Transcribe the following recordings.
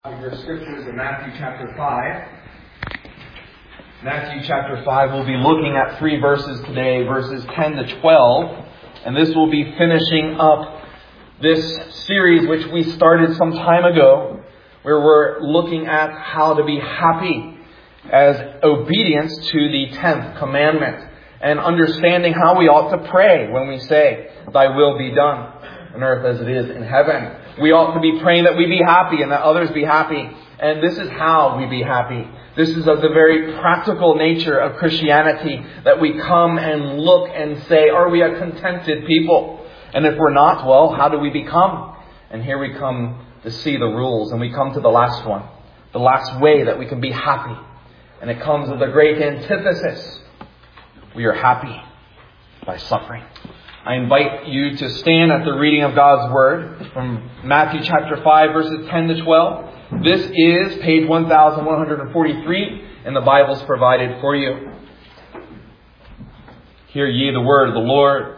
Your scriptures in Matthew chapter 5. Matthew chapter 5, we'll be looking at 3 verses today, verses 10 to 12. And this will be finishing up this series which we started some time ago, where we're looking at how to be happy as obedience to the 10th commandment, and understanding how we ought to pray when we say, "Thy will be done on earth as it is in heaven." We ought to be praying that we be happy and that others be happy. And this is how we be happy. This is of the very practical nature of Christianity, that we come and look and say, are we a contented people? And if we're not, well, how do we become? And here we come to see the rules, and we come to the last one. The last way that we can be happy. And it comes with a great antithesis. We are happy by suffering. I invite you to stand at the reading of God's Word from Matthew chapter 5, verses 10 to 12. This is page 1143 in the Bibles provided for you. Hear ye the word of the Lord.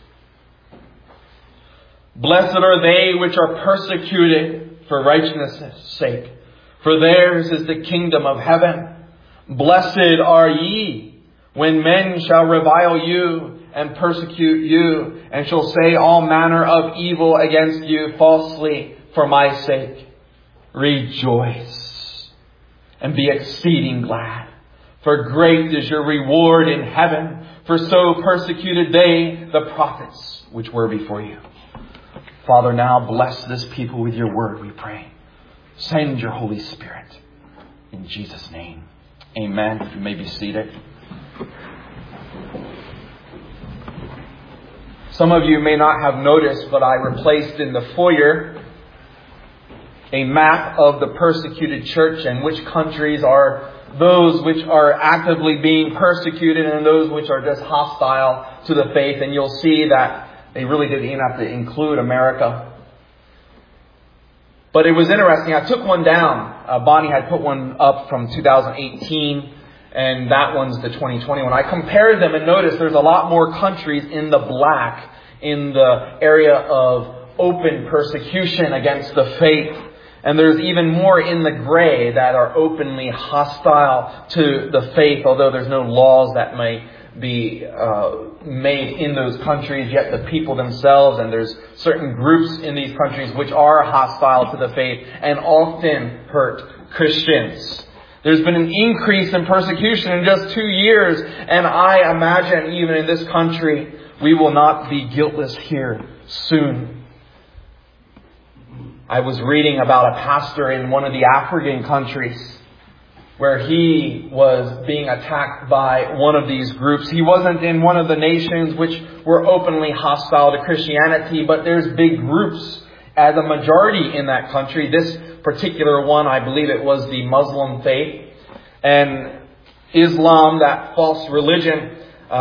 Blessed are they which are persecuted for righteousness' sake, for theirs is the kingdom of heaven. Blessed are ye when men shall revile you and persecute you, and shall say all manner of evil against you falsely for my sake. Rejoice and be exceeding glad, for great is your reward in heaven, for so persecuted they the prophets which were before you. Father, now bless this people with your word, we pray. Send your Holy Spirit. In Jesus' name, amen. You may be seated. Some of you may not have noticed, but I replaced in the foyer a map of the persecuted church and which countries are those which are actively being persecuted and those which are just hostile to the faith. And you'll see that they really didn't even have to include America. But it was interesting. I took one down. Bonnie had put one up from 2018. And that one's the 2020 one. I compared them and noticed there's a lot more countries in the black in the area of open persecution against the faith. And there's even more in the gray that are openly hostile to the faith, although there's no laws that may be made in those countries, yet the people themselves, and there's certain groups in these countries which are hostile to the faith and often hurt Christians. There's been an increase in persecution in just 2 years, and I imagine even in this country, we will not be guiltless here soon. I was reading about a pastor in one of the African countries where he was being attacked by one of these groups. He wasn't in one of the nations which were openly hostile to Christianity, but there's big groups as a majority in that country. This particular one, I believe it was the Muslim faith. And Islam, that false religion,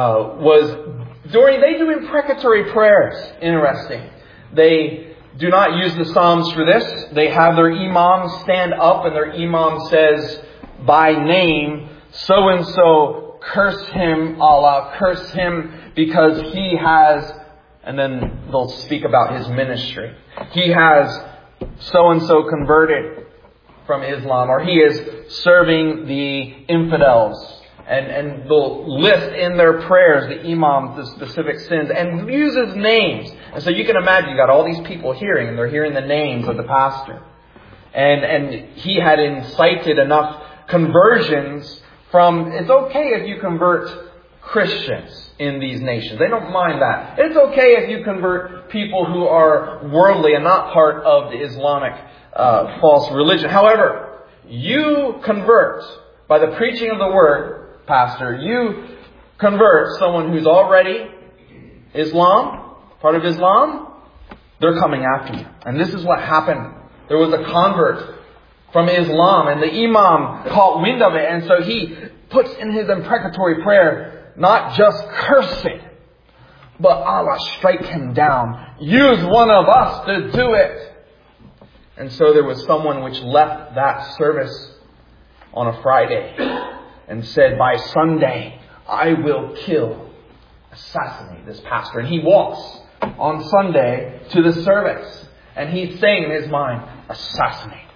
they do imprecatory prayers. Interesting. They do not use the Psalms for this. They have their imam stand up, and their imam says, by name, so-and-so, curse him, Allah, curse him, because he has, and then they'll speak about his ministry. He has so-and-so converted from Islam, or he is serving the infidels. And they'll list in their prayers, the imam, the specific sins, and uses names. And so you can imagine, you got all these people hearing, and they're hearing the names of the pastor. And he had incited enough conversions from, it's okay if you convert Christians in these nations. They don't mind that. It's okay if you convert people who are worldly and not part of the Islamic false religion. However, you convert by the preaching of the word, pastor, you convert someone who's already Islam, part of Islam, they're coming after you. And this is what happened. There was a convert from Islam, and the imam caught wind of it, and so he puts in his imprecatory prayer, not just curse it, but Allah, strike him down. Use one of us to do it. And so there was someone which left that service on a Friday and said, by Sunday, I will assassinate this pastor. And he walks on Sunday to the service, and he's saying in his mind, assassinate.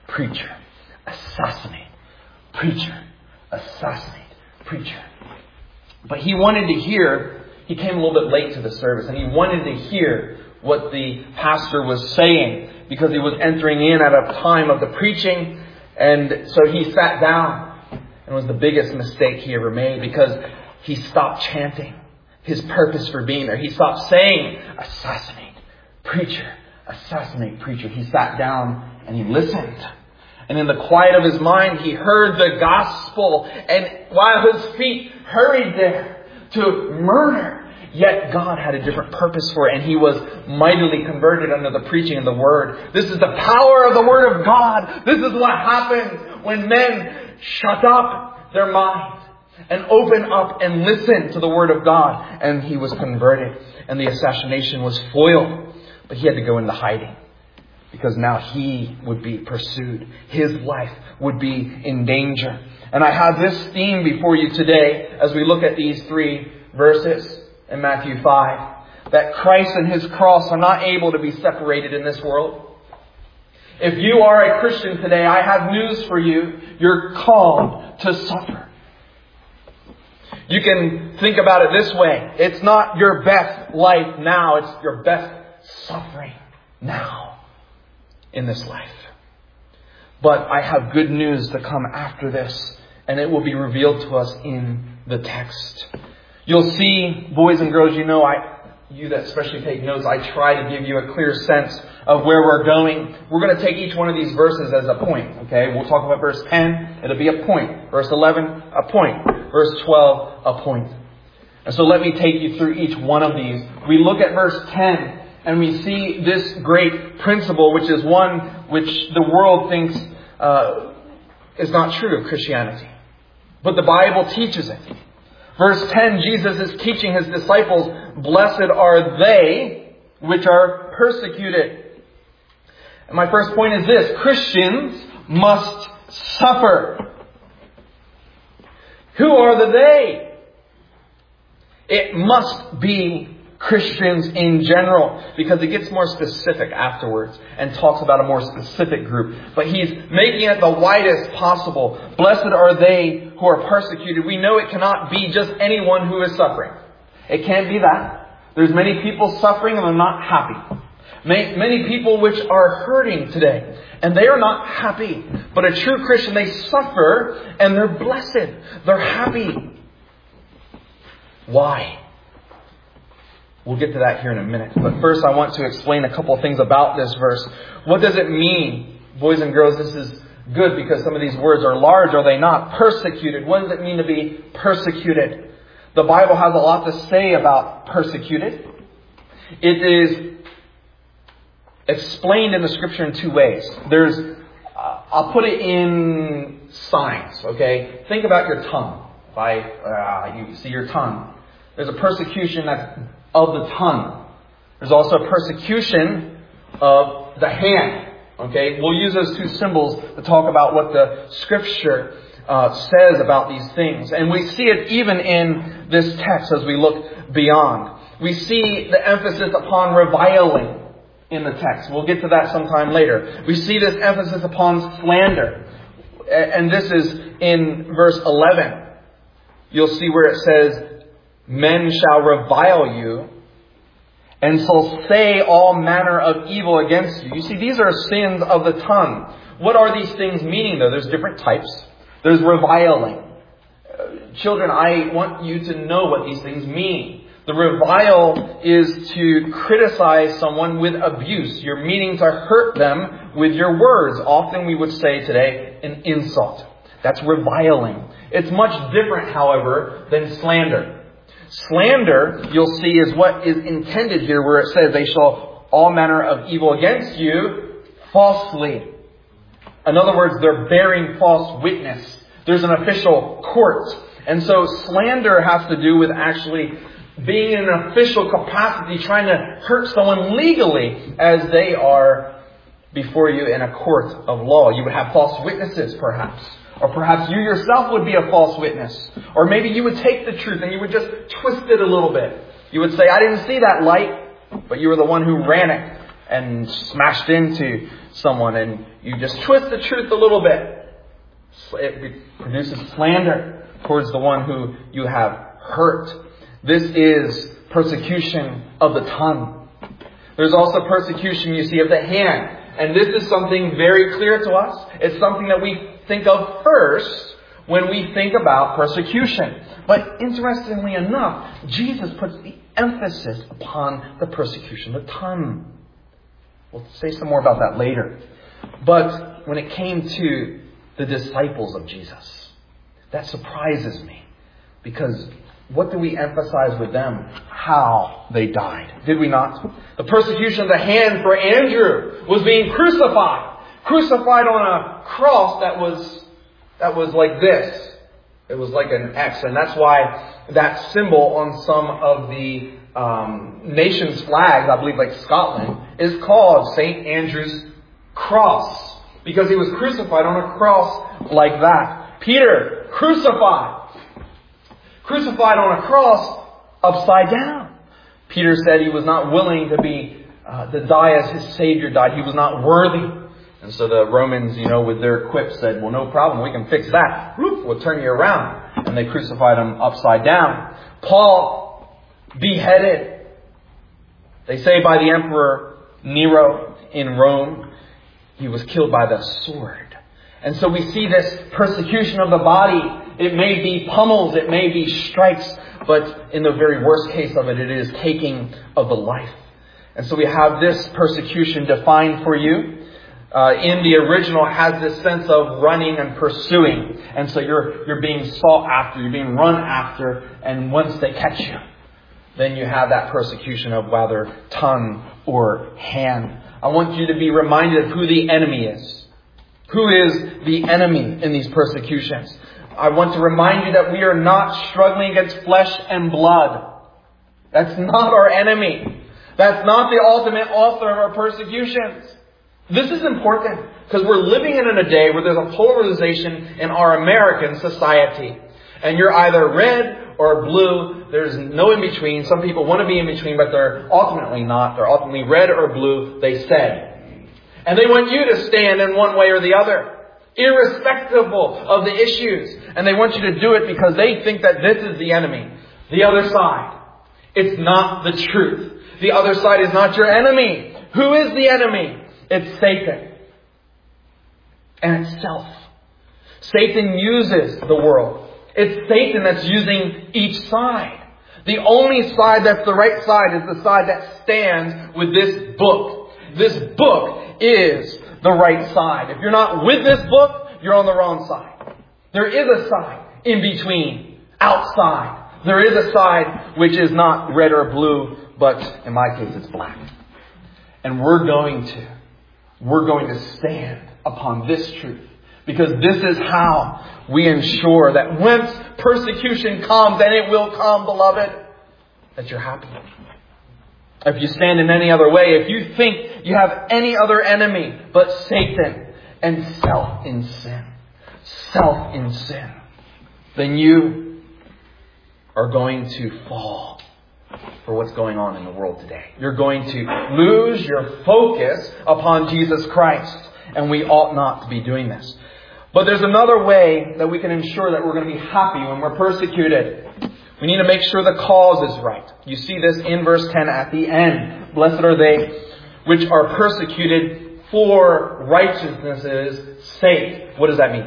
preacher. Assassinate, preacher. Assassinate, preacher. But he wanted to hear, he came a little bit late to the service, and he wanted to hear what the pastor was saying, because he was entering in at a time of the preaching. And so he sat down, and it was the biggest mistake he ever made, because he stopped chanting his purpose for being there. He stopped saying, assassinate, preacher, assassinate, preacher. He sat down and he listened. And in the quiet of his mind, he heard the gospel. And while his feet hurried there to murder, yet God had a different purpose for it. And he was mightily converted under the preaching of the Word. This is the power of the Word of God. This is what happens when men shut up their minds and open up and listen to the Word of God. And he was converted. And the assassination was foiled. But he had to go into hiding, because now he would be pursued. His life would be in danger. And I have this theme before you today as we look at these 3 verses in Matthew 5. That Christ and His cross are not able to be separated in this world. If you are a Christian today, I have news for you. You're called to suffer. You can think about it this way. It's not your best life now. It's your best suffering now in this life. But I have good news to come after this, and it will be revealed to us in the text. You'll see, boys and girls, you that especially take notes, I try to give you a clear sense of where we're going. We're going to take each one of these verses as a point. Okay, we'll talk about verse 10. It'll be a point. Verse 11, a point. Verse 12, a point. And so let me take you through each one of these. We look at verse 10. And we see this great principle, which is one which the world thinks is not true of Christianity. But the Bible teaches it. Verse 10, Jesus is teaching His disciples, blessed are they which are persecuted. And my first point is this: Christians must suffer. Who are the they? It must be Christians in general, because it gets more specific afterwards and talks about a more specific group. But he's making it the widest possible. Blessed are they who are persecuted. We know it cannot be just anyone who is suffering. It can't be that. There's many people suffering and they're not happy. Many people which are hurting today, and they are not happy. But a true Christian, they suffer and they're blessed. They're happy. Why? We'll get to that here in a minute. But first I want to explain a couple of things about this verse. What does it mean? Boys and girls, this is good because some of these words are large, are they not? Persecuted. What does it mean to be persecuted? The Bible has a lot to say about persecuted. It is explained in the Scripture in 2 ways. I'll put it in signs, okay? Think about your tongue. You see your tongue. There's a persecution that's of the tongue. There's also persecution of the hand. Okay, we'll use those 2 symbols to talk about what the Scripture says about these things. And we see it even in this text as we look beyond. We see the emphasis upon reviling in the text. We'll get to that sometime later. We see this emphasis upon slander. And this is in verse 11. You'll see where it says, men shall revile you and shall say all manner of evil against you. You see, these are sins of the tongue. What are these things meaning, though? There's different types. There's reviling. Children, I want you to know what these things mean. The revile is to criticize someone with abuse. You're meaning to hurt them with your words. Often we would say today, an insult. That's reviling. It's much different, however, than slander. Slander, you'll see, is what is intended here where it says, they shall all manner of evil against you falsely. In other words, they're bearing false witness. There's an official court. And so slander has to do with actually being in an official capacity, trying to hurt someone legally as they are before you in a court of law. You would have false witnesses, perhaps. Or perhaps you yourself would be a false witness. Or maybe you would take the truth and you would just twist it a little bit. You would say, I didn't see that light, but you were the one who ran it and smashed into someone and you just twist the truth a little bit, it produces slander towards the one who you have hurt. This is persecution of the tongue. There's also persecution, you see, of the hand. And this is something very clear to us. It's something that we think of first when we think about persecution. But interestingly enough, Jesus puts the emphasis upon the persecution of the tongue. We'll say some more about that later. But when it came to the disciples of Jesus, that surprises me. Because what do we emphasize with them? How they died. Did we not? The persecution of the hand for Andrew was being crucified. Crucified on a cross that was like this. It was like an X. And that's why that symbol on some of the nation's flags, I believe like Scotland, is called St. Andrew's Cross. Because he was crucified on a cross like that. Peter, crucified. Crucified on a cross upside down. Peter said he was not willing to die as his Savior died. He was not worthy. And so the Romans, with their quips said, well, no problem. We can fix that. We'll turn you around. And they crucified him upside down. Paul, beheaded. They say by the Emperor Nero in Rome. He was killed by the sword. And so we see this persecution of the body. It may be pummels, it may be strikes, but in the very worst case of it, it is taking of the life. And so we have this persecution defined for you. In the original has this sense of running and pursuing. And so you're being sought after, you're being run after, and once they catch you, then you have that persecution of whether tongue or hand. I want you to be reminded of who the enemy is. Who is the enemy in these persecutions? I want to remind you that we are not struggling against flesh and blood. That's not our enemy. That's not the ultimate author of our persecutions. This is important because we're living in a day where there's a polarization in our American society. And you're either red or blue. There's no in between. Some people want to be in between, but they're ultimately not. They're ultimately red or blue, they say. And they want you to stand in one way or the other, irrespective of the issues. And they want you to do it because they think that this is the enemy. The other side. It's not the truth. The other side is not your enemy. Who is the enemy? It's Satan. And it's self. Satan uses the world. It's Satan that's using each side. The only side that's the right side is the side that stands with this book. This book is the right side. If you're not with this book, you're on the wrong side. There is a side in between, outside. There is a side which is not red or blue, but in my case it's black. And we're going to stand upon this truth. Because this is how we ensure that when persecution comes, and it will come, beloved, that you're happy. If you stand in any other way, if you think you have any other enemy but Satan and self in sin, then you are going to fall for what's going on in the world today. You're going to lose your focus upon Jesus Christ. And we ought not to be doing this. But there's another way that we can ensure that we're going to be happy when we're persecuted. We need to make sure the cause is right. You see this in verse 10 at the end. Blessed are they which are persecuted for righteousness' sake. What does that mean?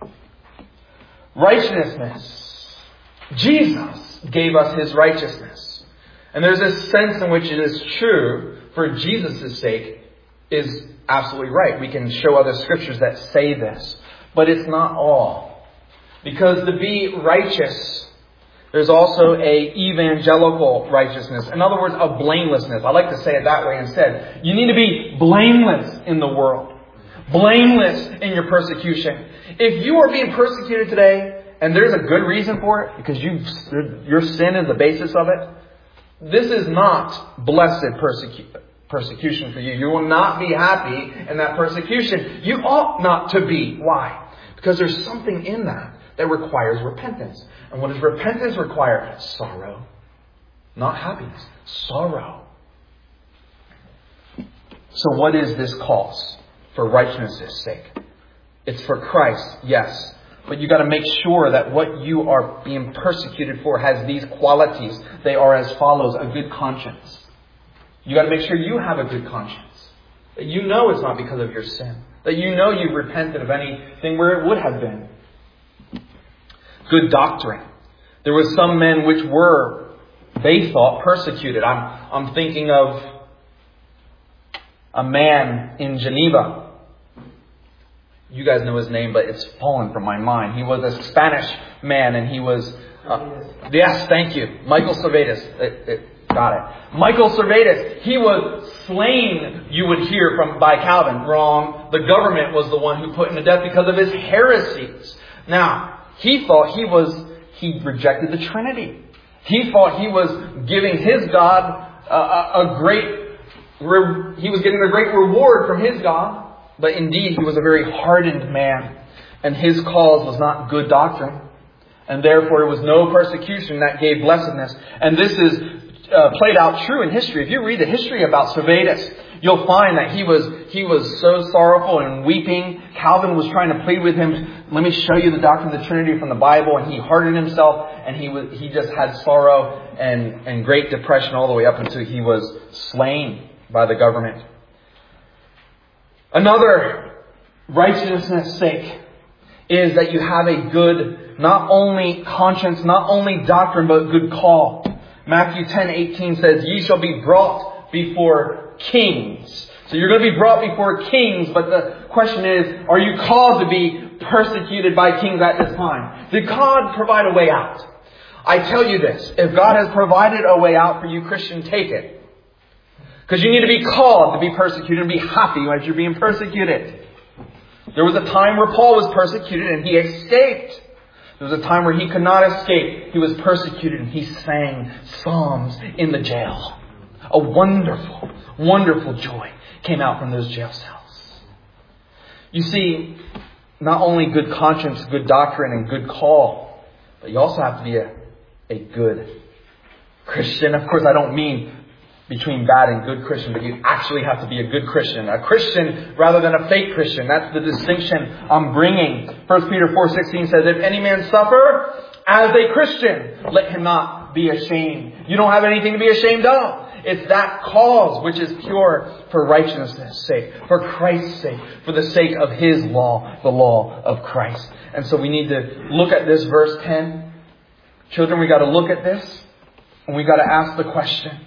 Righteousness. Jesus gave us His righteousness. And there's this sense in which it is true for Jesus' sake is absolutely right. We can show other scriptures that say this. But it's not all. Because to be righteous, there's also a evangelical righteousness. In other words, a blamelessness. I like to say it that way instead. You need to be blameless in the world. Blameless in your persecution. If you are being persecuted today, and there's a good reason for it, because your sin is the basis of it, this is not blessed persecution for you. You will not be happy in that persecution. You ought not to be. Why? Because there's something in that requires repentance. And what does repentance require? Sorrow. Not happiness. Sorrow. So what is this cause? For righteousness' sake. It's for Christ, yes. But you got to make sure that what you are being persecuted for has these qualities. They are as follows: a good conscience. You got to make sure you have a good conscience. That you know it's not because of your sin. That you know you've repented of anything where it would have been. Good doctrine. There were some men which were, they thought, persecuted. I'm thinking of a man in Geneva. You guys know his name, but it's fallen from my mind. He was a Spanish man, and he was... yes, thank you. Michael Servetus. Got it. Michael Servetus. He was slain, you would hear, by Calvin. Wrong. The government was the one who put him to death because of his heresies. Now, he thought he rejected the Trinity. He thought he was giving his God he was getting a great reward from his God. But indeed, he was a very hardened man, and his cause was not good doctrine. And therefore, it was no persecution that gave blessedness. And this is played out true in history. If you read the history about Servetus, you'll find that he was so sorrowful and weeping. Calvin was trying to plead with him, let me show you the doctrine of the Trinity from the Bible. And he hardened himself, and he just had sorrow and great depression all the way up until he was slain by the government. Another righteousness' sake is that you have a good, not only conscience, not only doctrine, but good call. Matthew 10:18 says, ye shall be brought before kings. So you're going to be brought before kings, but the question is, are you called to be persecuted by kings at this time? Did God provide a way out? I tell you this, if God has provided a way out for you, Christian, take it. Because you need to be called to be persecuted and be happy as you're being persecuted. There was a time where Paul was persecuted and he escaped. There was a time where he could not escape. He was persecuted and he sang psalms in the jail. A wonderful, wonderful joy came out from those jail cells. You see, not only good conscience, good doctrine, and good call, but you also have to be a good Christian. Of course, I don't mean between bad and good Christian, but you actually have to be a good Christian. A Christian rather than a fake Christian. That's the distinction I'm bringing. 1 Peter 4:16 says, if any man suffer as a Christian, let him not be ashamed. You don't have anything to be ashamed of. It's that cause which is pure for righteousness' sake, for Christ's sake, for the sake of His law, the law of Christ. And so we need to look at this verse 10. Children, we got to look at this and we got to ask the question,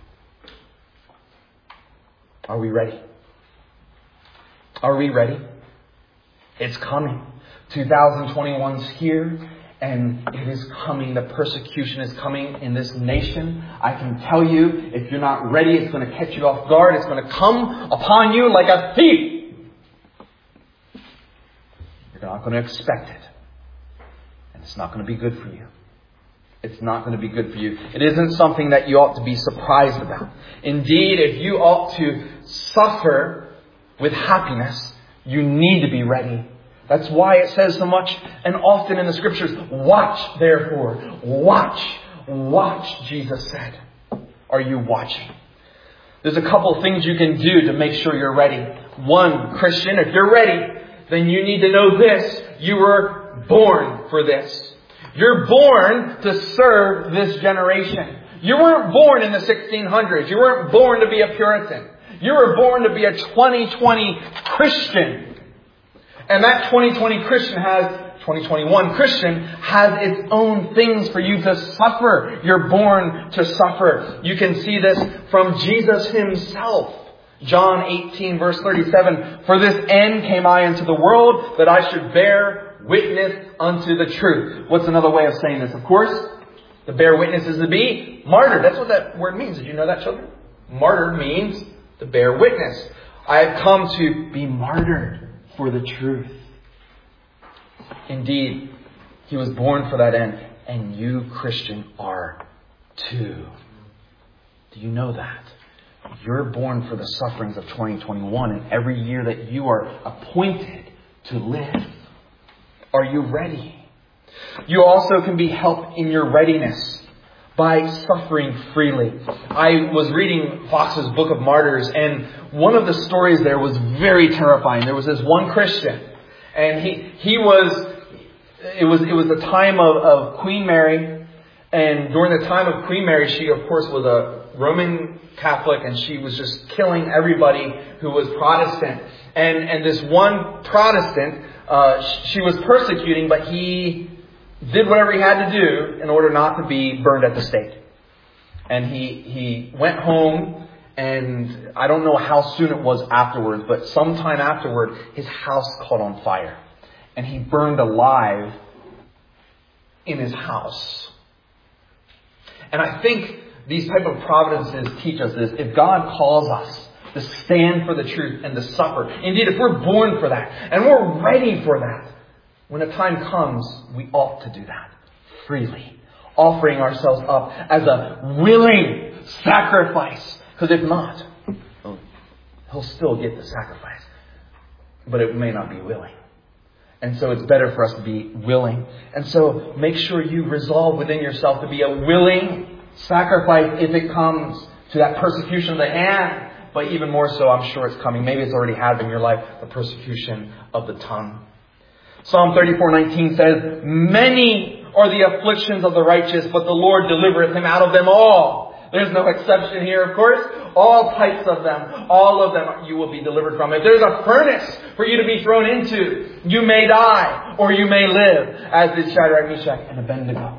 are we ready? Are we ready? It's coming. 2021's here, and it is coming. The persecution is coming in this nation. I can tell you, if you're not ready, it's going to catch you off guard. It's going to come upon you like a thief. You're not going to expect it. And it's not going to be good for you. It's not going to be good for you. It isn't something that you ought to be surprised about. Indeed, if you ought to suffer with happiness, you need to be ready. That's why it says so much and often in the Scriptures, watch therefore. Watch, Jesus said. Are you watching? There's a couple things you can do to make sure you're ready. One, Christian, if you're ready, then you need to know this. You were born for this. You're born to serve this generation. You weren't born in the 1600s. You weren't born to be a Puritan. You were born to be a 2020 Christian. And that 2021 Christian has its own things for you to suffer. You're born to suffer. You can see this from Jesus Himself. John 18 verse 37. For this end came I into the world, that I should bear witness unto the truth. What's another way of saying this? Of course, to bear witness is to be martyred. That's what that word means. Did you know that, children? Martyred means to bear witness. I have come to be martyred for the truth. Indeed, He was born for that end. And you, Christian, are too. Do you know that? You're born for the sufferings of 2021 and every year that you are appointed to live. Are you ready? You also can be helped in your readiness by suffering freely. I was reading Fox's Book of Martyrs, and one of the stories there was very terrifying. There was this one Christian, and it was the time of Queen Mary, and during the time of Queen Mary, she of course was a Roman Catholic, and she was just killing everybody who was Protestant. And this one Protestant, she was persecuting, but he did whatever he had to do in order not to be burned at the stake. And he went home, and I don't know how soon it was afterwards, but sometime afterward, his house caught on fire. And he burned alive in his house. And I think these type of providences teach us this. If God calls us to stand for the truth and to suffer, indeed, if we're born for that and we're ready for that, when the time comes, we ought to do that freely, offering ourselves up as a willing sacrifice. Because if not, he'll still get the sacrifice, but it may not be willing. And so it's better for us to be willing. And so make sure you resolve within yourself to be a willing sacrifice if it comes to that persecution of the hand. But even more so, I'm sure it's coming. Maybe it's already happened in your life, the persecution of the tongue. Psalm 34:19 says, "Many are the afflictions of the righteous, but the Lord delivereth him out of them all." There's no exception here, of course. All types of them, all of them you will be delivered from. If there's a furnace for you to be thrown into, you may die or you may live, as did Shadrach, Meshach, and Abednego.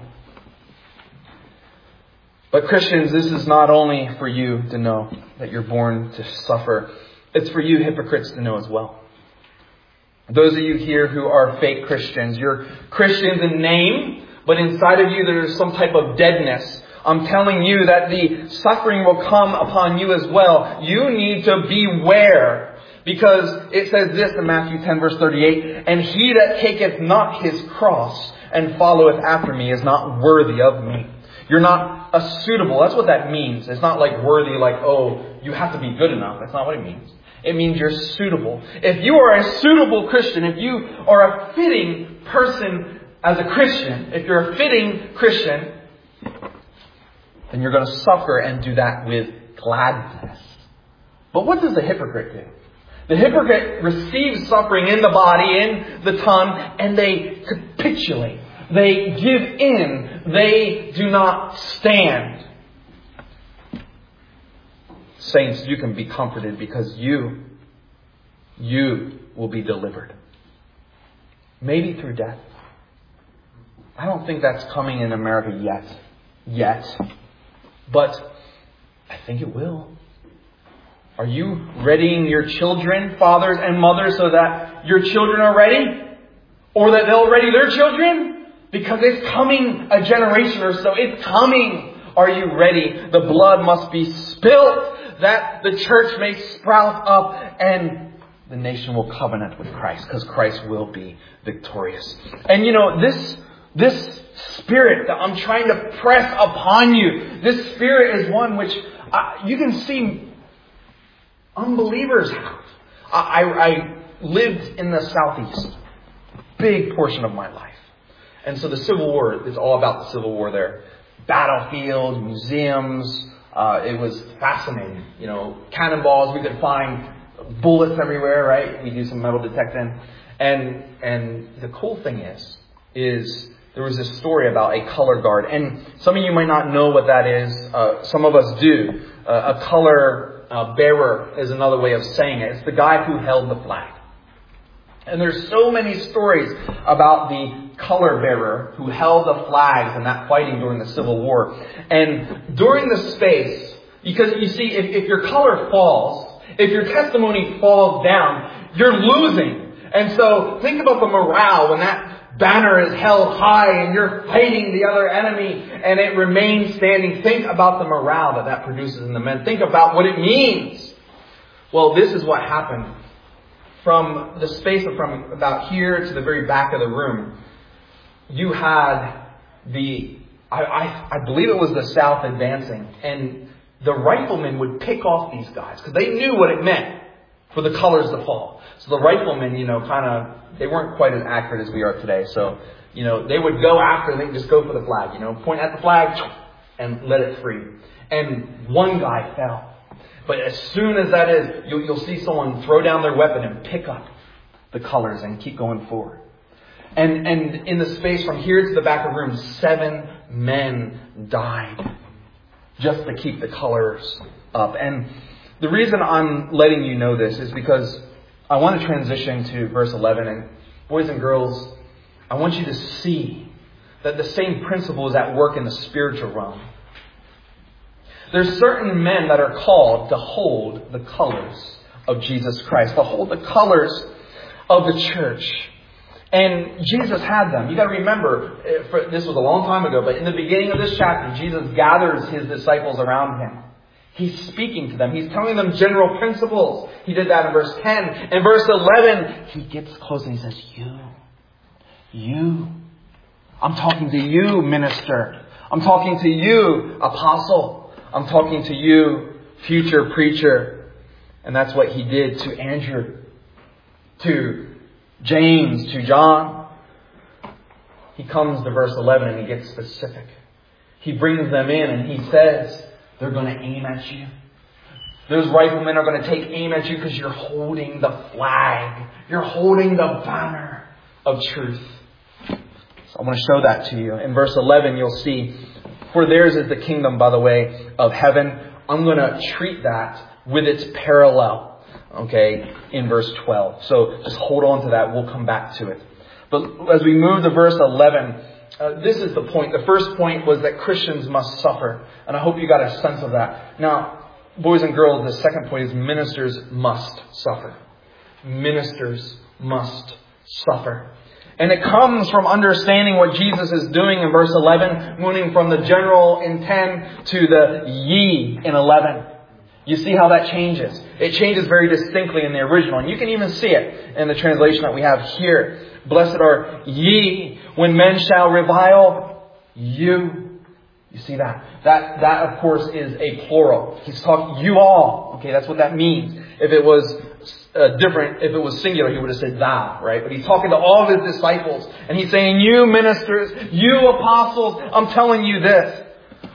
But Christians, this is not only for you to know that you're born to suffer. It's for you hypocrites to know as well. Those of you here who are fake Christians, you're Christians in name, but inside of you there's some type of deadness. I'm telling you that the suffering will come upon you as well. You need to beware. Because it says this in Matthew 10 verse 38, "And he that taketh not his cross and followeth after me is not worthy of me." You're not a suitable. That's what that means. It's not like worthy, like, oh, you have to be good enough. That's not what it means. It means you're suitable. If you are a suitable Christian, if you are a fitting person as a Christian, if you're a fitting Christian, then you're going to suffer and do that with gladness. But what does the hypocrite do? The hypocrite receives suffering in the body, in the tongue, and they capitulate. They give in. They do not stand. Saints, you can be comforted because you will be delivered. Maybe through death. I don't think that's coming in America yet. But I think it will. Are you readying your children, fathers and mothers, so that your children are ready? Or that they'll ready their children? Because it's coming a generation or so. It's coming. Are you ready? The blood must be spilt that the church may sprout up and the nation will covenant with Christ, because Christ will be victorious. And this spirit that I'm trying to press upon you, this spirit is one which you can see unbelievers have. I lived in the Southeast, big portion of my life. And so the Civil War is all about the Civil War there. Battlefields, museums. It was fascinating. Cannonballs, we could find bullets everywhere, right? We do some metal detecting. And the cool thing is there was this story about a color guard. And some of you might not know what that is. Some of us do. A color bearer is another way of saying it. It's the guy who held the flag. And there's so many stories about the color bearer who held the flags and that fighting during the Civil War. And during the space, because you see, if your color falls, if your testimony falls down, you're losing. And so think about the morale when that banner is held high and you're fighting the other enemy and it remains standing. Think about the morale that produces in the men. Think about what it means. Well, this is what happened. From the space of from about here to the very back of the room, you had I believe it was the South advancing, and the riflemen would pick off these guys because they knew what it meant for the colors to fall. So the riflemen, they weren't quite as accurate as we are today. So, they would go after, they just go for the flag, point at the flag, and let it free. And one guy fell. But as soon as that is, you'll see someone throw down their weapon and pick up the colors and keep going forward. And in the space from here to the back of the room, 7 men died just to keep the colors up. And the reason I'm letting you know this is because I want to transition to verse 11. And boys and girls, I want you to see that the same principle is at work in the spiritual realm. There's certain men that are called to hold the colors of Jesus Christ, to hold the colors of the church. And Jesus had them. You got to remember, this was a long time ago, but in the beginning of this chapter, Jesus gathers his disciples around him. He's speaking to them. He's telling them general principles. He did that in verse 10. In verse 11, he gets close and he says, You. I'm talking to you, minister. I'm talking to you, apostle. I'm talking to you, future preacher. And that's what he did to Andrew, to James, to John. He comes to verse 11 and he gets specific. He brings them in and he says, they're going to aim at you. Those riflemen are going to take aim at you because you're holding the flag. You're holding the banner of truth. So I want to show that to you. In verse 11, you'll see, for theirs is the kingdom, by the way, of heaven. I'm going to treat that with its parallel, okay, in verse 12. So just hold on to that. We'll come back to it. But as we move to verse 11, this is the point. The first point was that Christians must suffer. And I hope you got a sense of that. Now, boys and girls, the second point is ministers must suffer. Ministers must suffer. And it comes from understanding what Jesus is doing in verse 11, moving from the general intent to the ye in 11. You see how that changes. It changes very distinctly in the original. And you can even see it in the translation that we have here. Blessed are ye when men shall revile you. You see that? That of course is a plural. He's talking you all. Okay, that's what that means. If it was different, if it was singular, he would have said thou, right? But he's talking to all of his disciples. And he's saying, you ministers, you apostles, I'm telling you this.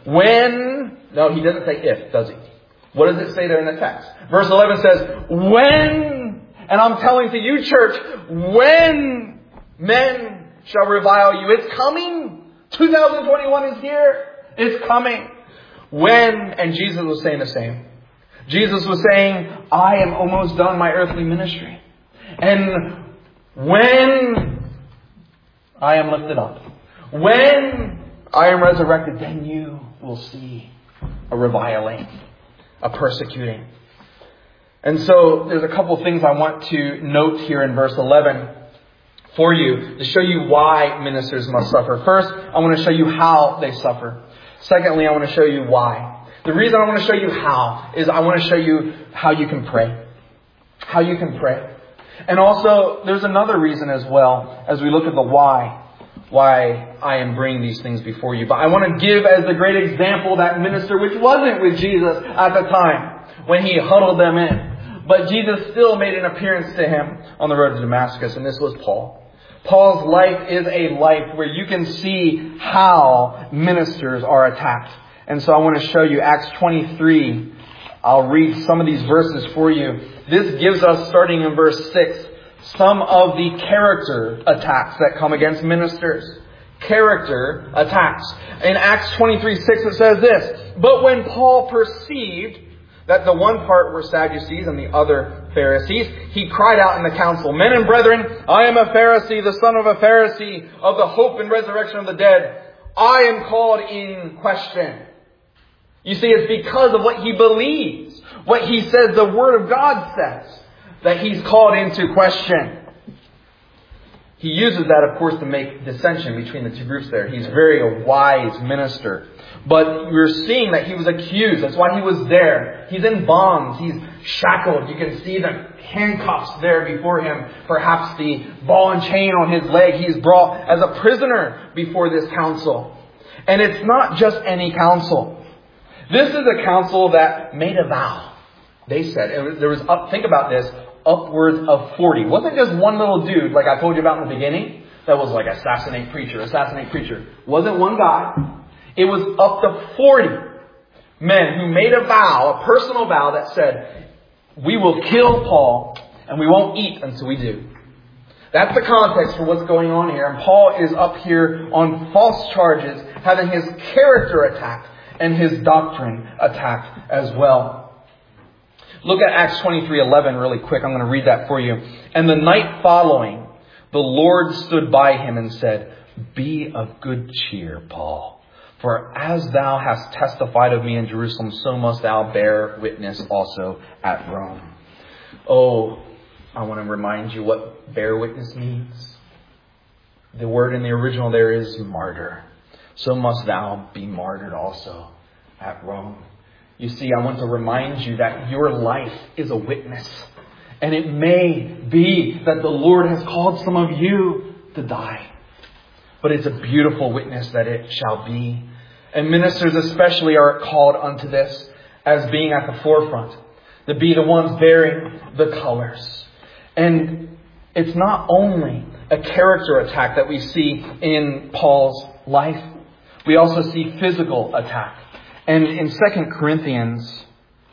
When, no, he doesn't say if, does he? What does it say there in the text? Verse 11 says, when, and I'm telling to you, church, when men shall revile you. It's coming. 2021 is here. It's coming. When, and Jesus was saying the same. Jesus was saying, I am almost done my earthly ministry. And when I am lifted up, when I am resurrected, then you will see a reviling, a persecuting. And so there's a couple things I want to note here in verse 11 for you to show you why ministers must suffer. First, I want to show you how they suffer. Secondly, I want to show you why. The reason I want to show you how is I want to show you how you can pray. How you can pray. And also, there's another reason as well, as we look at the why I am bringing these things before you. But I want to give as the great example that minister, which wasn't with Jesus at the time, when he huddled them in. But Jesus still made an appearance to him on the road to Damascus, and this was Paul. Paul's life is a life where you can see how ministers are attacked. And so I want to show you Acts 23. I'll read some of these verses for you. This gives us, starting in verse 6, some of the character attacks that come against ministers. Character attacks. In Acts 23:6 it says this, but when Paul perceived that the one part were Sadducees and the other Pharisees, he cried out in the council, men and brethren, I am a Pharisee, the son of a Pharisee, of the hope and resurrection of the dead. I am called in question. You see, it's because of what he believes, what he says the Word of God says, that he's called into question. He uses that, of course, to make dissension between the two groups there. He's very a wise minister. But we're seeing that he was accused. That's why he was there. He's in bonds. He's shackled. You can see the handcuffs there before him. Perhaps the ball and chain on his leg. He's brought as a prisoner before this council. And it's not just any council. This is a council that made a vow. They said, there was, think about this, upwards of 40. It wasn't just one little dude like I told you about in the beginning that was like assassinate preacher. Wasn't one guy. It was up to 40 men who made a vow, a personal vow that said, we will kill Paul and we won't eat until we do. That's the context for what's going on here. And Paul is up here on false charges, having his character attacked and his doctrine attacked as well. Look at Acts 23:11 really quick. I'm going to read that for you. And the night following, the Lord stood by him and said, be of good cheer, Paul. For as thou hast testified of me in Jerusalem, so must thou bear witness also at Rome. Oh, I want to remind you what bear witness means. The word in the original there is martyr. So must thou be martyred also at Rome. You see, I want to remind you that your life is a witness. And it may be that the Lord has called some of you to die. But it's a beautiful witness that it shall be. And ministers especially are called unto this as being at the forefront. To be the ones bearing the colors. And it's not only a character attack that we see in Paul's life. We also see physical attack. And in 2 Corinthians,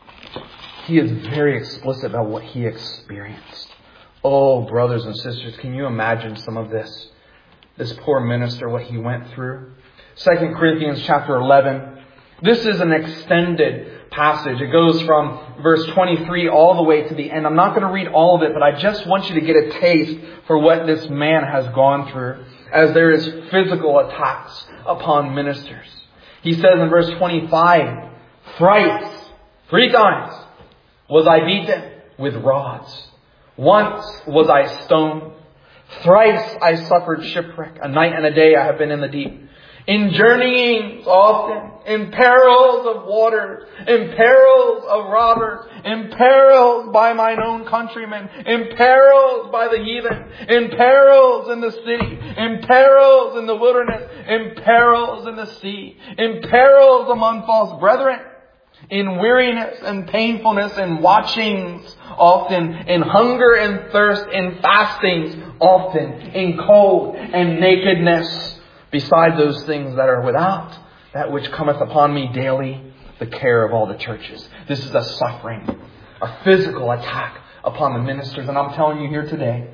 he is very explicit about what he experienced. Oh, brothers and sisters, can you imagine some of this? This poor minister, what he went through. 2 Corinthians chapter 11. This is an extended passage. It goes from verse 23 all the way to the end. I'm not going to read all of it, but I just want you to get a taste for what this man has gone through as there is physical attacks upon ministers. He says in verse 25, thrice, 3 times, was I beaten with rods. Once was I stoned. Thrice I suffered shipwreck. A night and a day I have been in the deep. In journeyings often, in perils of water, in perils of robbers, in perils by mine own countrymen, in perils by the heathen, in perils in the city, in perils in the wilderness, in perils in the sea, in perils among false brethren, in weariness and painfulness, in watchings often, in hunger and thirst, in fastings often, in cold and nakedness. Beside those things that are without, that which cometh upon me daily, the care of all the churches. This is a suffering, a physical attack upon the ministers. And I'm telling you here today,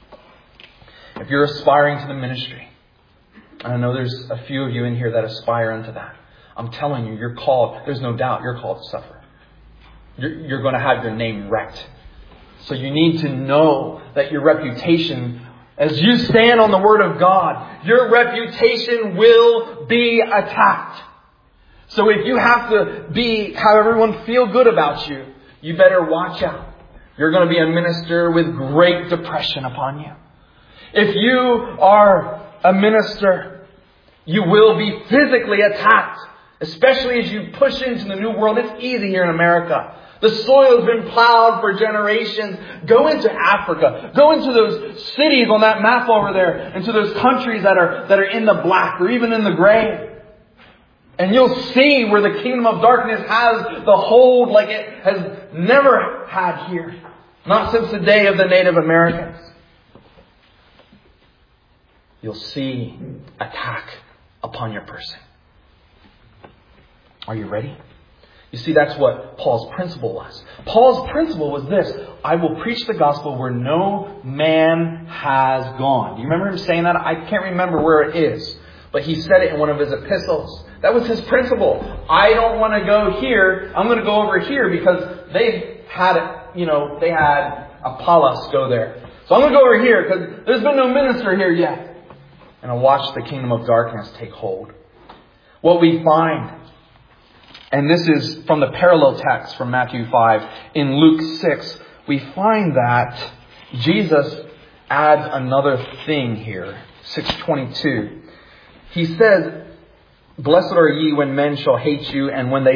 if you're aspiring to the ministry, and I know there's a few of you in here that aspire into that, I'm telling you, you're called, there's no doubt, you're called to suffer. You're going to have your name wrecked. So you need to know that your reputation, as you stand on the Word of God, your reputation will be attacked. So if you have to have everyone feel good about you, you better watch out. You're going to be a minister with great depression upon you. If you are a minister, you will be physically attacked, especially as you push into the new world. It's easy here in America. The soil has been plowed for generations. Go into Africa. Go into those cities on that map over there. Into those countries that are in the black or even in the gray. And you'll see where the kingdom of darkness has the hold like it has never had here. Not since the day of the Native Americans. You'll see attack upon your person. Are you ready? You see, that's what Paul's principle was. Paul's principle was this: I will preach the gospel where no man has gone. Do you remember him saying that? I can't remember where it is. But he said it in one of his epistles. That was his principle. I don't want to go here. I'm going to go over here because they had Apollos go there. So I'm going to go over here because there's been no minister here yet. And I watched the kingdom of darkness take hold. What we find, and this is from the parallel text from Matthew 5. In Luke 6, we find that Jesus adds another thing here. 6:22. He says, blessed are ye when men shall hate you and when they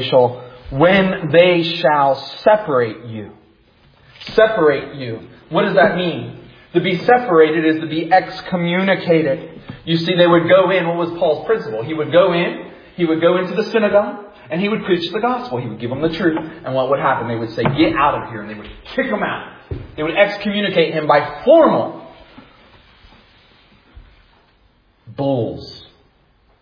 shall separate you. Separate you. What does that mean? To be separated is to be excommunicated. You see, they would go in. What was Paul's principle? He would go into the synagogue. And he would preach the gospel. He would give them the truth. And what would happen? They would say, get out of here. And they would kick him out. They would excommunicate him by formal bulls.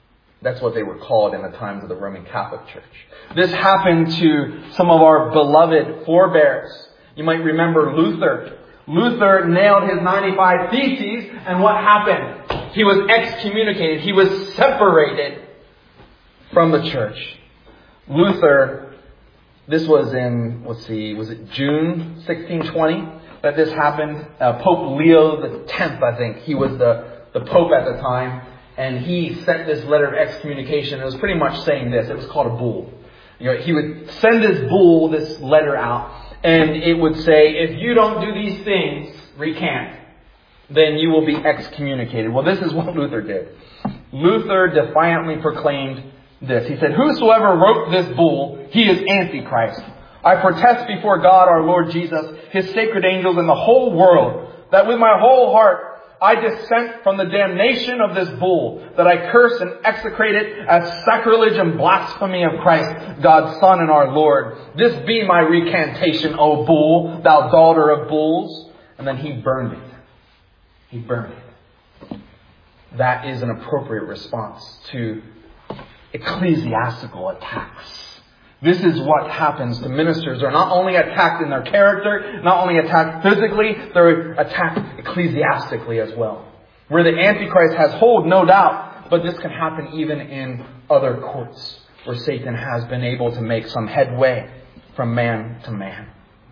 That's what they were called in the times of the Roman Catholic Church. This happened to some of our beloved forebears. You might remember Luther. Luther nailed his 95 Theses, and what happened? He was excommunicated. He was separated from the church. Luther, this was in, was it June 1620 that this happened? Pope Leo X, I think. He was the Pope at the time. And he sent this letter of excommunication. It was pretty much saying this. It was called a bull. He would send this bull, this letter out. And it would say, if you don't do these things, recant, then you will be excommunicated. Well, this is what Luther did. Luther defiantly proclaimed this. He said, whosoever wrote this bull, he is Antichrist. I protest before God our Lord Jesus, His sacred angels, and the whole world, that with my whole heart I dissent from the damnation of this bull, that I curse and execrate it as sacrilege and blasphemy of Christ, God's Son and our Lord. This be my recantation, O bull, thou daughter of bulls. And then he burned it. He burned it. That is an appropriate response to ecclesiastical attacks. This is what happens to ministers. They're not only attacked in their character, not only attacked physically, they're attacked ecclesiastically as well. Where the Antichrist has hold, no doubt, but this can happen even in other courts where Satan has been able to make some headway from man to man.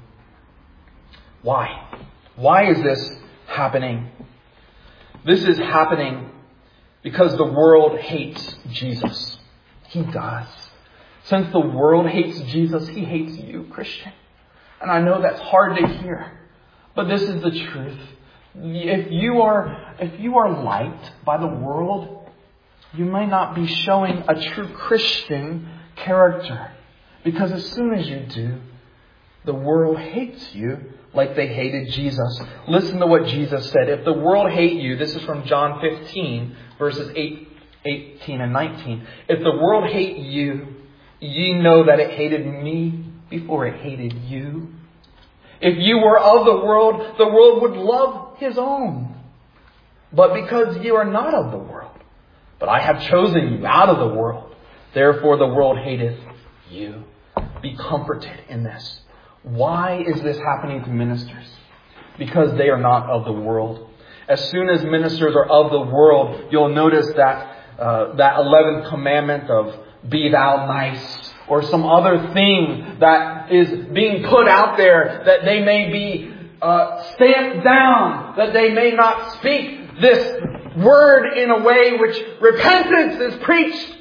Why? Why is this happening? This is happening because the world hates Jesus. He does. Since the world hates Jesus, he hates you, Christian. And I know that's hard to hear, but this is the truth. If you are liked by the world, you may not be showing a true Christian character. Because as soon as you do, the world hates you like they hated Jesus. Listen to what Jesus said. If the world hate you, this is from John 15, verses 18 and 19. If the world hate you, ye know that it hated me before it hated you. If you were of the world would love his own. But because you are not of the world, but I have chosen you out of the world, therefore the world hateth you. Be comforted in this. Why is this happening to ministers? Because they are not of the world. As soon as ministers are of the world, you'll notice that 11th commandment of be thou nice, or some other thing that is being put out there that they may be stamped down, that they may not speak this word in a way which repentance is preached.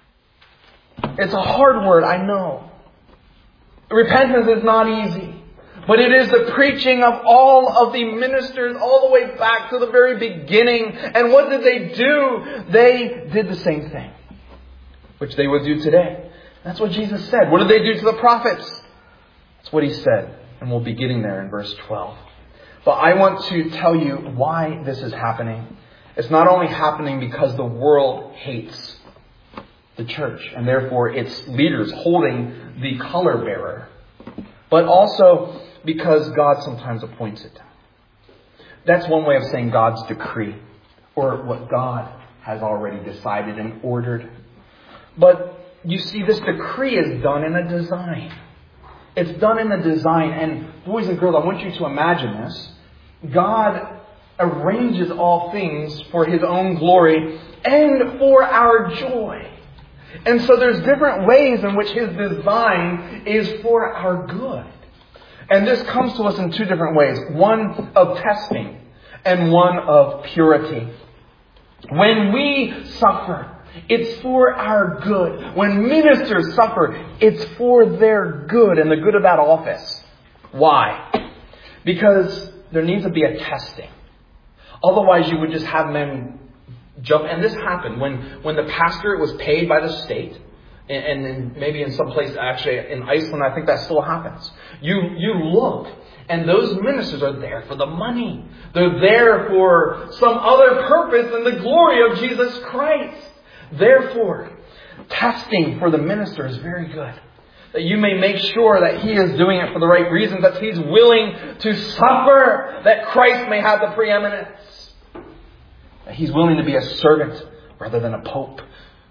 It's a hard word, I know. Repentance is not easy. But it is the preaching of all of the ministers all the way back to the very beginning. And what did they do? They did the same thing, which they would do today. That's what Jesus said. What did they do to the prophets? That's what he said. And we'll be getting there in verse 12. But I want to tell you why this is happening. It's not only happening because the world hates the church and therefore its leaders holding the color bearer, but also because God sometimes appoints it. That's one way of saying God's decree, or what God has already decided and ordered. But you see, this decree is done in a design. It's done in a design. And boys and girls, I want you to imagine this. God arranges all things for his own glory and for our joy. And so there's different ways in which his design is for our good. And this comes to us in two different ways. One of testing and one of purity. When we suffer, it's for our good. When ministers suffer, it's for their good and the good of that office. Why? Because there needs to be a testing. Otherwise, you would just have men jump. And this happened when the pastorate was paid by the state. And then maybe in some place, actually in Iceland, I think that still happens. You look, and those ministers are there for the money. They're there for some other purpose than the glory of Jesus Christ. Therefore, testing for the minister is very good. That you may make sure that he is doing it for the right reasons, that he's willing to suffer, that Christ may have the preeminence. That he's willing to be a servant rather than a pope.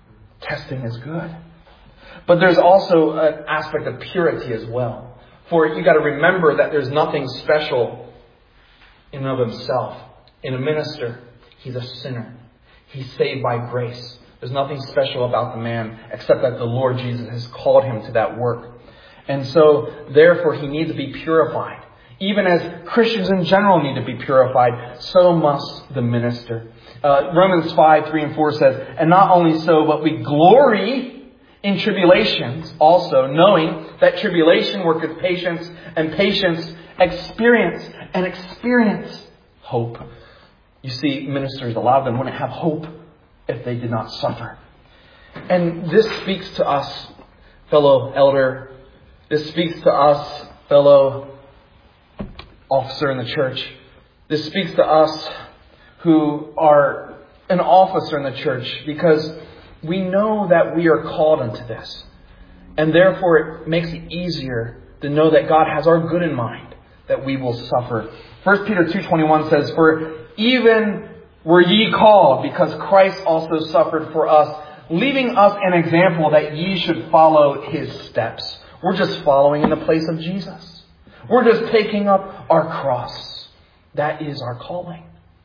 testing is good. But there's also an aspect of purity as well. For you got to remember that there's nothing special in and of himself. In a minister, he's a sinner. He's saved by grace. There's nothing special about the man except that the Lord Jesus has called him to that work. And so, therefore, he needs to be purified. Even as Christians in general need to be purified, so must the minister. Romans 5, 3 and 4 says, and not only so, but we glory in tribulations also, knowing that tribulation worketh patience, and patience experience, and experience hope. You see, ministers, a lot of them wouldn't have hope if they did not suffer. And this speaks to us, fellow elder. This speaks to us, fellow officer in the church. This speaks to us who are an officer in the church, because we know that we are called unto this. And therefore it makes it easier to know that God has our good in mind, that we will suffer. 1 Peter 2:21 says, for even were ye called, because Christ also suffered for us, leaving us an example that ye should follow his steps. We're just following in the place of Jesus. We're just taking up our cross. That is our calling.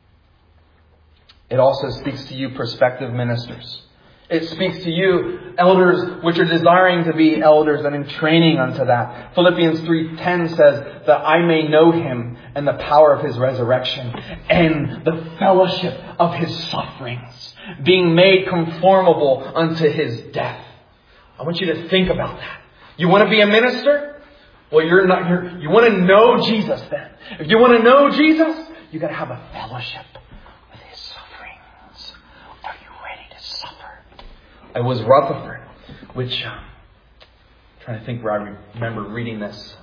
It also speaks to you prospective ministers. It speaks to you elders which are desiring to be elders and in training unto that. Philippians 3:10 says that I may know him and the power of his resurrection and the fellowship of his sufferings, being made conformable unto his death. I want you to think about that. You want to be a minister? Well, you want to know Jesus then. If you want to know Jesus, you got to have a fellowship with his sufferings. Are you ready to suffer? I was Rutherford, which I'm trying to think where I remember reading this.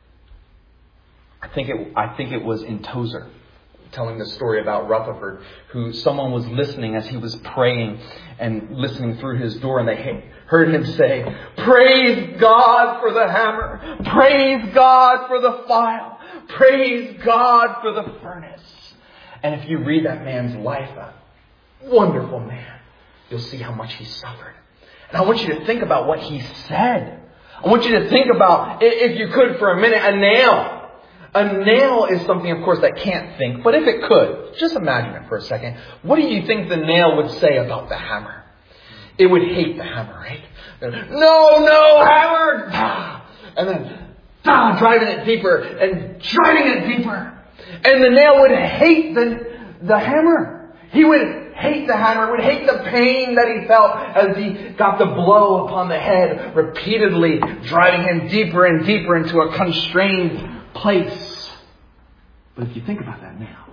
I think it was in Tozer, telling the story about Rutherford, who someone was listening as he was praying and listening through his door, and they heard him say, praise God for the hammer, praise God for the file, praise God for the furnace. And if you read that man's life, a wonderful man, you'll see how much he suffered. And I want you to think about what he said. I want you to think about, if you could for a minute, a nail. A nail is something, of course, that can't think. But if it could, just imagine it for a second. What do you think the nail would say about the hammer? It would hate the hammer, right? No, hammer! And then driving it deeper and driving it deeper. And the nail would hate the hammer. He would hate the hammer, would hate the pain that he felt as he got the blow upon the head, repeatedly driving him deeper and deeper into a constrained place. But if you think about that now,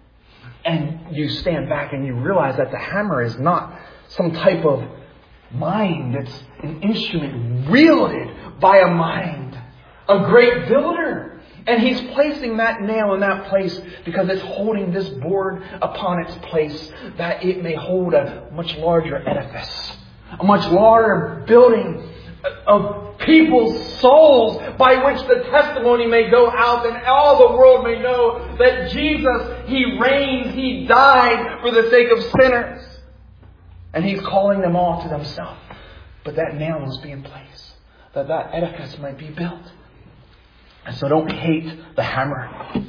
and you stand back and you realize that the hammer is not some type of mind, it's an instrument wielded by a mind, a great builder. And he's placing that nail in that place because it's holding this board upon its place, that it may hold a much larger edifice, a much larger building of people's souls, by which the testimony may go out and all the world may know that Jesus, he reigns, he died for the sake of sinners. And he's calling them all to himself. But that nail must be in place, that edifice might be built. And so don't hate the hammer.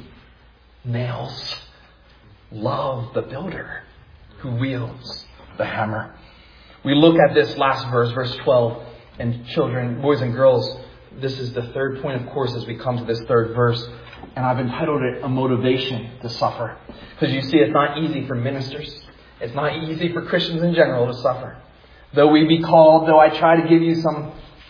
Nails. Love the builder who wields the hammer. We look at this last verse, verse 12. And children, boys and girls, this is the third point, of course, as we come to this third verse. And I've entitled it, A Motivation to Suffer. Because you see, it's not easy for ministers. It's not easy for Christians in general to suffer. Though we be called, though I try to give you some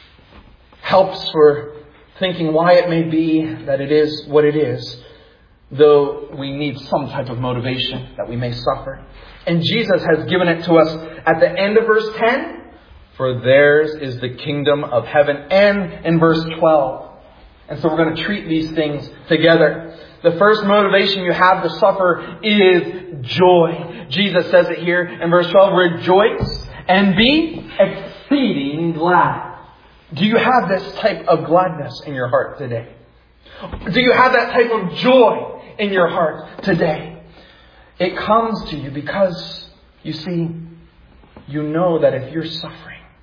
helps for thinking why it may be that it is what it is, though we need some type of motivation that we may suffer. And Jesus has given it to us at the end of verse 10. For theirs is the kingdom of heaven. And in verse 12. And so we're going to treat these things together. The first motivation you have to suffer is joy. Jesus says it here in verse 12. Rejoice and be exceeding glad. Do you have this type of gladness in your heart today? Do you have that type of joy in your heart today? It comes to you because, you see, you know that if you're suffering,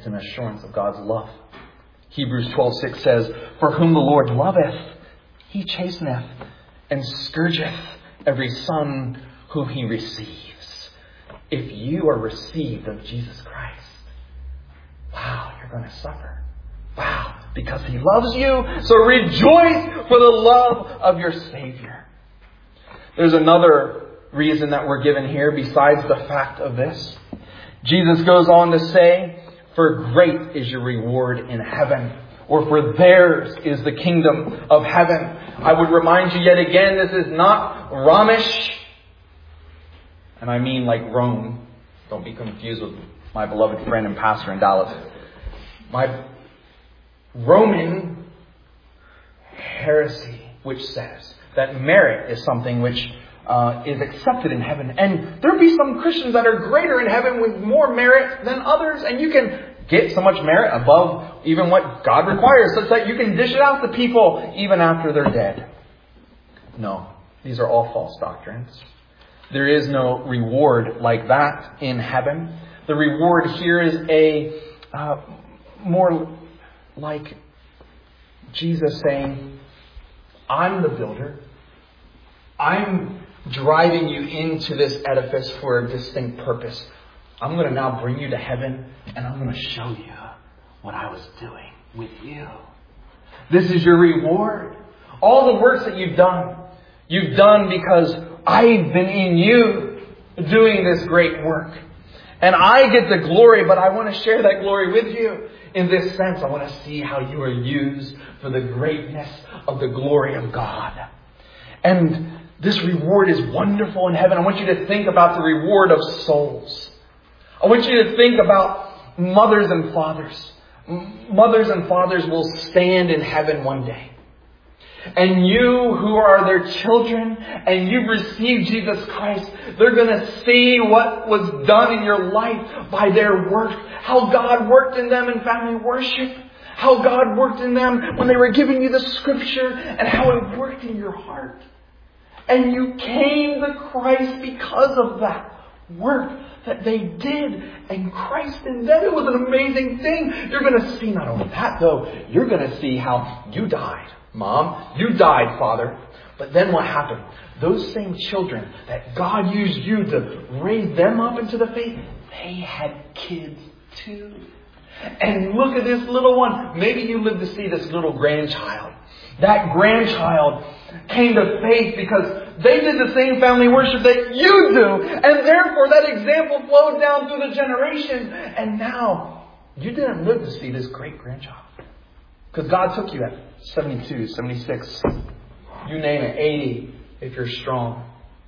It's an assurance of God's love. Hebrews 12:6 says, "For whom the Lord loveth, He chasteneth, and scourgeth every son whom He receives." If you are received of Jesus Christ, wow, you're going to suffer. Wow, because He loves you. So rejoice for the love of your Savior. There's another reason that we're given here besides the fact of this. Jesus goes on to say, "For great is your reward in heaven," or "for theirs is the kingdom of heaven." I would remind you yet again, this is not Romish. And I mean like Rome. Don't be confused with my beloved friend and pastor in Dallas. My Roman heresy, which says that merit is something which is accepted in heaven. And there be some Christians that are greater in heaven with more merit than others. And you can get so much merit above even what God requires, such that you can dish it out to people even after they're dead. No, these are all false doctrines. There is no reward like that in heaven. The reward here is a more like Jesus saying, "I'm the builder. I'm driving you into this edifice for a distinct purpose. I'm going to now bring you to heaven, and I'm going to show you what I was doing with you. This is your reward. All the works that you've done because I've been in you doing this great work. And I get the glory, but I want to share that glory with you. In this sense, I want to see how you are used for the greatness of the glory of God." And this reward is wonderful in heaven. I want you to think about the reward of souls. I want you to think about mothers and fathers. Mothers and fathers will stand in heaven one day. And you who are their children and you've received Jesus Christ, they're going to see what was done in your life by their work. How God worked in them in family worship. How God worked in them when they were giving you the scripture, and how it worked in your heart. And you came to Christ because of that work that they did. And Christ in them. It was an amazing thing. You're going to see not only that though, you're going to see how you died. Mom, you died, Father. But then what happened? Those same children that God used you to raise them up into the faith, they had kids too. And look at this little one. Maybe you lived to see this little grandchild. That grandchild came to faith because they did the same family worship that you do. And therefore that example flowed down through the generations. And now you didn't live to see this great grandchild. Because God took you at 72, 76, you name it, 80 if you're strong.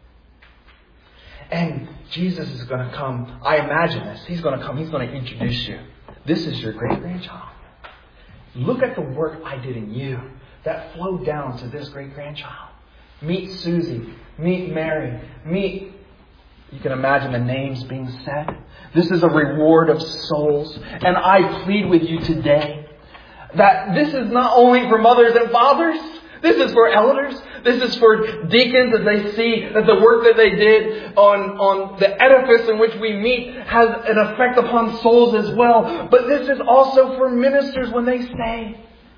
And Jesus is going to come. I imagine this. He's going to come. He's going to introduce you. This is your great-grandchild. Look at the work I did in you that flowed down to this great-grandchild. Meet Susie. Meet Mary. You can imagine the names being said. This is a reward of souls. And I plead with you today that this is not only for mothers and fathers. This is for elders. This is for deacons as they see that the work that they did on the edifice in which we meet has an effect upon souls as well. But this is also for ministers when they say,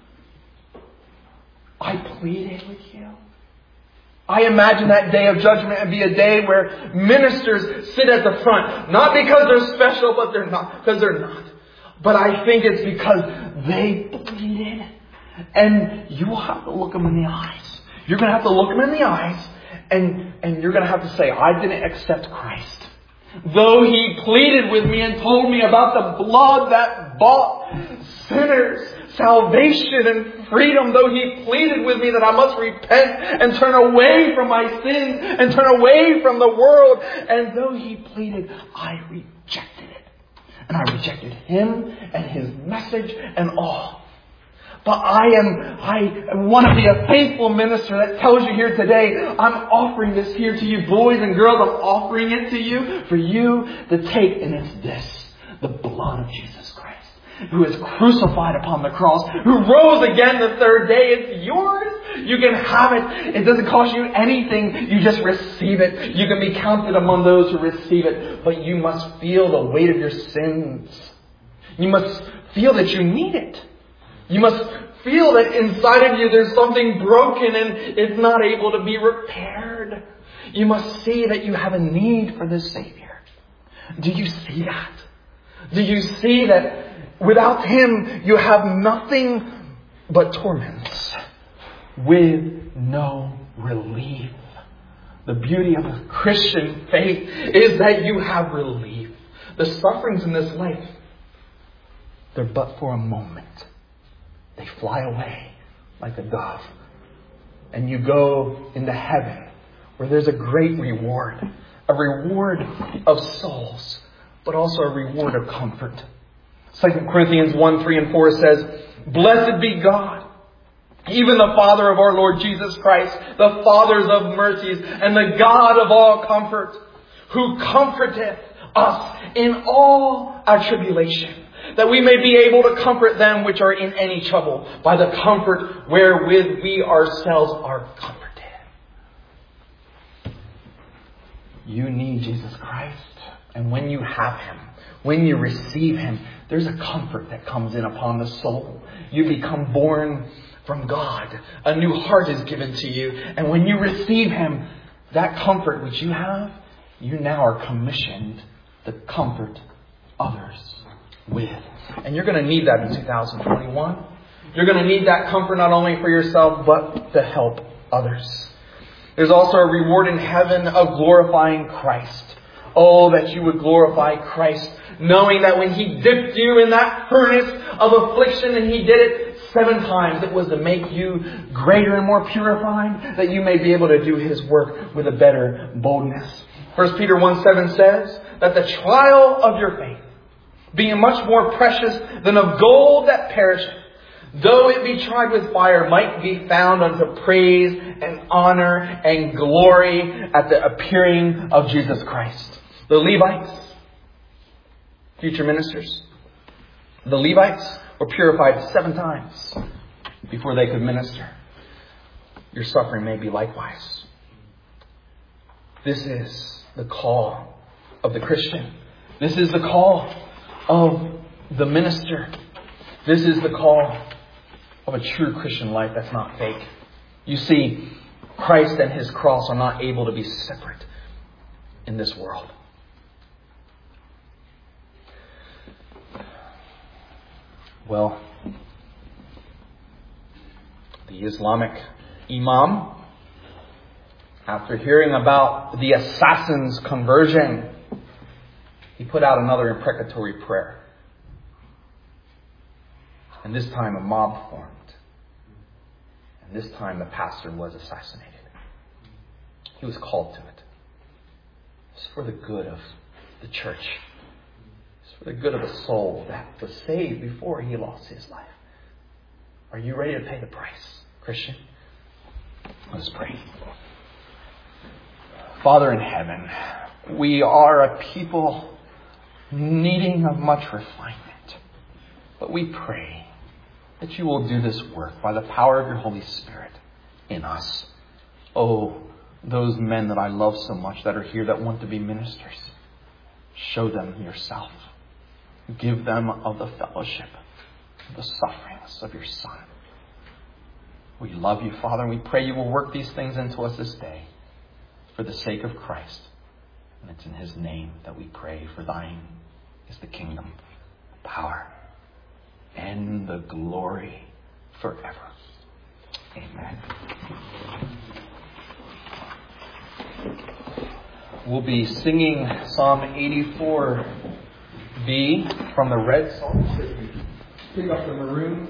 I pleaded with you. I imagine that day of judgment and be a day where ministers sit at the front. Not because they're special, but they're not. Because they're not. But I think it's because they pleaded. And you will have to look them in the eyes. You're going to have to look them in the eyes. And you're going to have to say, I didn't accept Christ. Though He pleaded with me and told me about the blood that bought sinners salvation and freedom, though He pleaded with me that I must repent and turn away from my sins and turn away from the world. And though He pleaded, I rejected it. And I rejected Him and His message and all. But I want to be a faithful minister that tells you here today, I'm offering this here to you, boys and girls. I'm offering it to you for you to take. And it's this, the blood of Jesus Christ, who is crucified upon the cross, who rose again the third day. It's yours. You can have it. It doesn't cost you anything. You just receive it. You can be counted among those who receive it. But you must feel the weight of your sins. You must feel that you need it. You must feel that inside of you there's something broken and it's not able to be repaired. You must see that you have a need for this Savior. Do you see that? Do you see that without Him you have nothing but torments with no relief? The beauty of a Christian faith is that you have relief. The sufferings in this life, they're but for a moment. They fly away like a dove. And you go into heaven where there's a great reward. A reward of souls, but also a reward of comfort. 2 Corinthians 1, 3 and 4 says, "Blessed be God, even the Father of our Lord Jesus Christ, the Fathers of mercies, and the God of all comfort, who comforteth us in all our tribulation, that we may be able to comfort them which are in any trouble, by the comfort wherewith we ourselves are comforted." You need Jesus Christ. And when you have Him, when you receive Him, there's a comfort that comes in upon the soul. You become born from God. A new heart is given to you. And when you receive Him, that comfort which you have, you now are commissioned to comfort others with. And you're going to need that in 2021. You're going to need that comfort not only for yourself, but to help others. There's also a reward in heaven of glorifying Christ. Oh, that you would glorify Christ, knowing that when He dipped you in that furnace of affliction, and He did it 7 times, it was to make you greater and more purified, that you may be able to do His work with a better boldness. 1 Peter 1:7 says that the trial of your faith, being much more precious than of gold that perisheth, though it be tried with fire, might be found unto praise and honor and glory at the appearing of Jesus Christ. The Levites, future ministers, the Levites were purified 7 times before they could minister. Your suffering may be likewise. This is the call of the Christian. This is the call of the minister. This is the call of a true Christian life that's not fake. You see, Christ and His cross are not able to be separate in this world. Well, the Islamic Imam, after hearing about the assassin's conversion, he put out another imprecatory prayer. And this time a mob formed. And this time the pastor was assassinated. He was called to it. It's for the good of the church. It's for the good of the soul that was saved before he lost his life. Are you ready to pay the price, Christian? Let's pray. Father in heaven, we are a people needing of much refinement. But we pray that you will do this work by the power of your Holy Spirit in us. Oh, those men that I love so much that are here that want to be ministers, show them yourself. Give them of the fellowship, the sufferings of your Son. We love you, Father, and we pray you will work these things into us this day for the sake of Christ. And it's in His name that we pray, for thine is the kingdom, the power, and the glory forever. Amen. We'll be singing Psalm 84B from the red psalm. Pick up the maroon.